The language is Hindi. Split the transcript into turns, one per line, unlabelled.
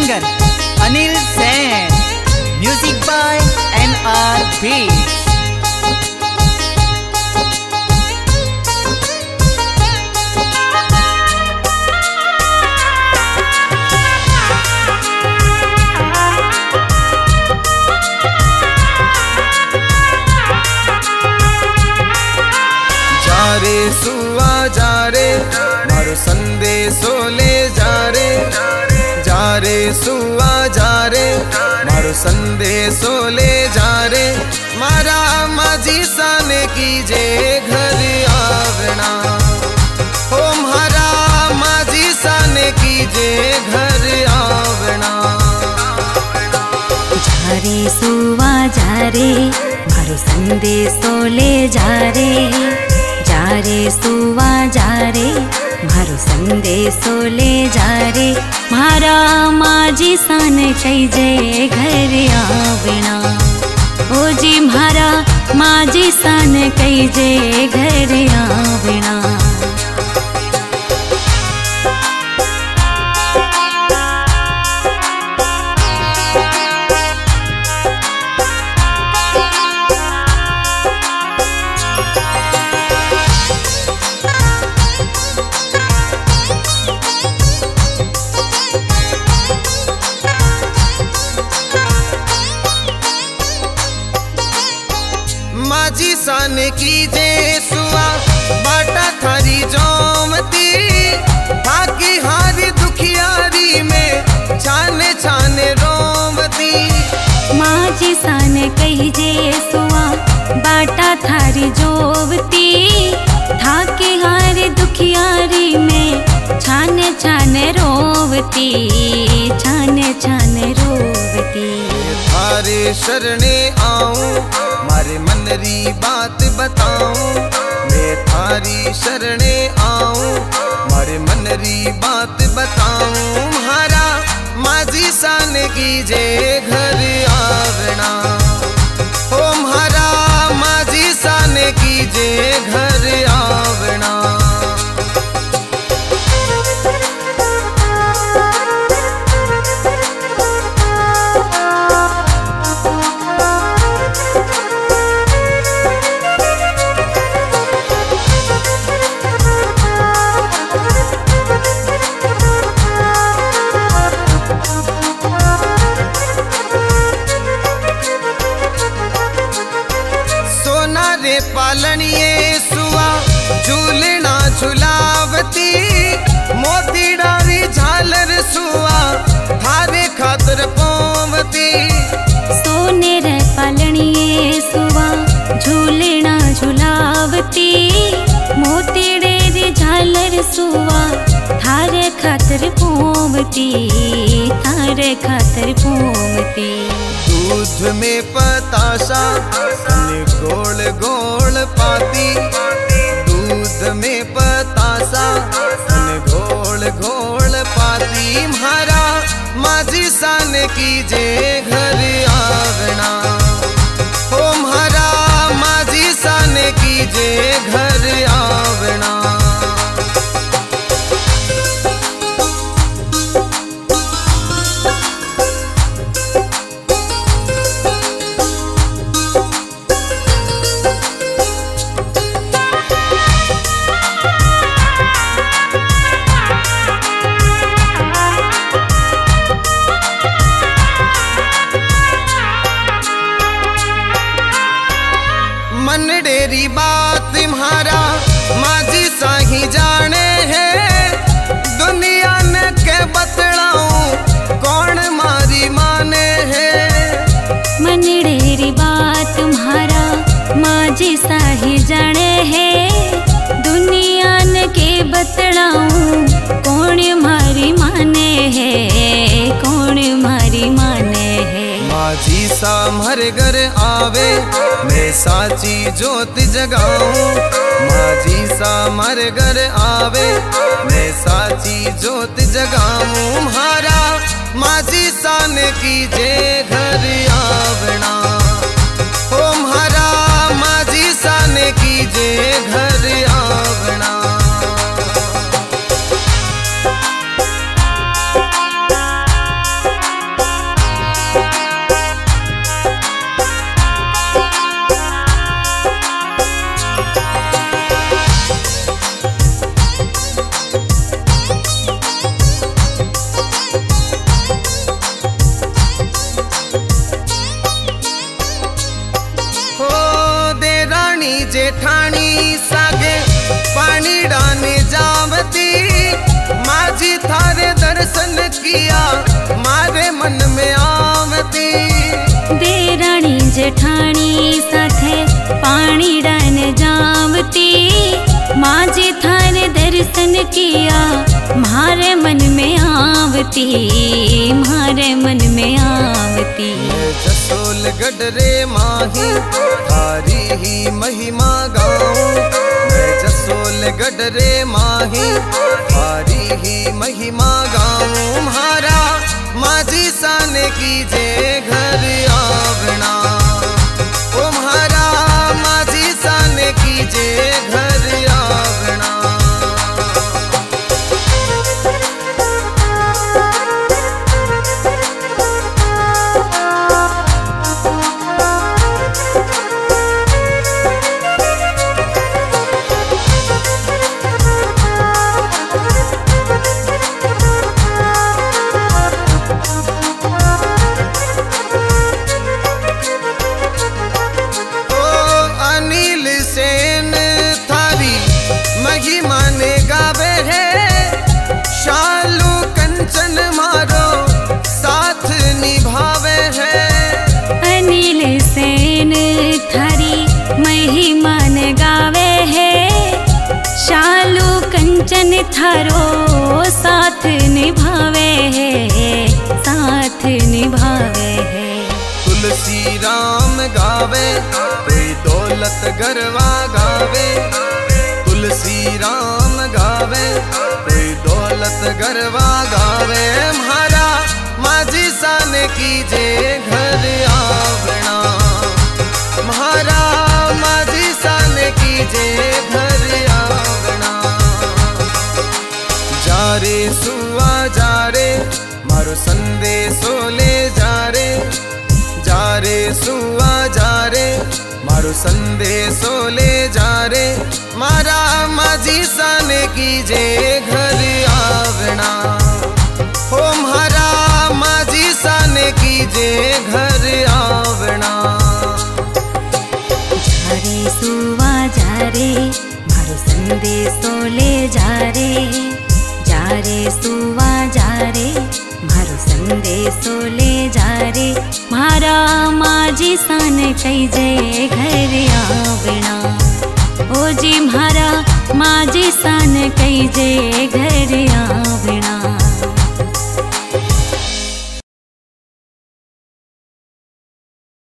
singer Anil Sen. Music by NR Beats.
रे सुआ जा रे मारो संदेशो ले जा रे सुआ जा रे मारो संदेशो ले जा रे मारा माझी साने कीजे घर आवना ओ मारा माझी साने कीजे घर आवना।
जा रे सुआ जा रे मारो संदेशो ले जा रे सुवा जा रे मारो संदेशो ले जा रे मारा माझी सान कैजे घर आवना ओ जी मारा माझी सान कैजे घर आवना।
माझी सान कीजे सुआ बाटा थारी जोमती बाकी हारी दुखियारी में छाने छाने रोमती।
माझी सान कहिजे सुआ बाटा थारी जोवती थाके हारे दुखियारी में छाने छाने रोवती छाने छाने रोवती।
थारे शरणे आऊं मारे मनरी बात बताऊं मैं थारी शरणे आऊं मारे मनरी बात बताऊं मारा माझी सान कीजे घर आवना ओ मारा माझी सान कीजे घर आवना। पालनिए सुआ झूलना झुलावती मोती डारी झालर सुआ थारे खातर पोवती।
सोने रे पालनिए सुआ झूलना झुलावती मोती डेरी झालर सुआ थारे खातर पोवती थारे खातर पोवती।
दूध में पताशा गोल गोल पाती दूध में पताशा गोल गोल पाती मारा माझी सान कीजे घर आवना ओ मारा माझी सान कीजे घर आवना। मन डेरी बात तुम्हारा माझी साही जाने है दुनिया ने के बतलाऊं कौन मारी माने है।
मन डेरी बात तुम्हारा माझी साही जाने है दुनिया ने के बतलाऊं कौन मारी माने है कौन मारी माने है।
माझी सा हर घर आवे मैं साची ज्योत जगाऊं माझी सा हर घर आवे मैं साची ज्योत जगाऊं मारा माझी सान कीजे घर आवना ओ मारा माझी सान कीजे घर आवना।
जेठाणी साथे पानी डान जावती, माजे थारे दर्शन किया मारे मन में आवती, मारे मन में आवती।
जसोल गढ़ माही थारी ही महिमा गाऊं, मैं जसोल गढ़ माही थारी ही महिमा गाऊं। म्हारा माझी सान कीजे घर आवना, ओ म्हारा माझी सान कीजे घर आवना।
कंचन थारो साथ निभावे है, साथ निभावे है।
तुलसी राम गावे कोई दौलत गरवा गावे, तुलसी राम गावे कोई दौलत गरवा गावे। म्हारा माझी सान कीजे घर आवना, म्हारा माझी सान कीजे घर आवना। जारे सुआ जारे मारो संदेशो ले जारे, जारे सुआ जारे मारो संदेशो ले जारे। मारा माझी सान कीजे घर आवना, हो म्हारा माझी सान कीजे घर आवना।
जारे सुआ जारे मारो संदेशो ले जारे, जारे सुवा जारे मारो संदेशो ले जारे। मारा माझी सान कीजे घर आवना, ओ जी म्हारा माझी सान कीजे घर आवना।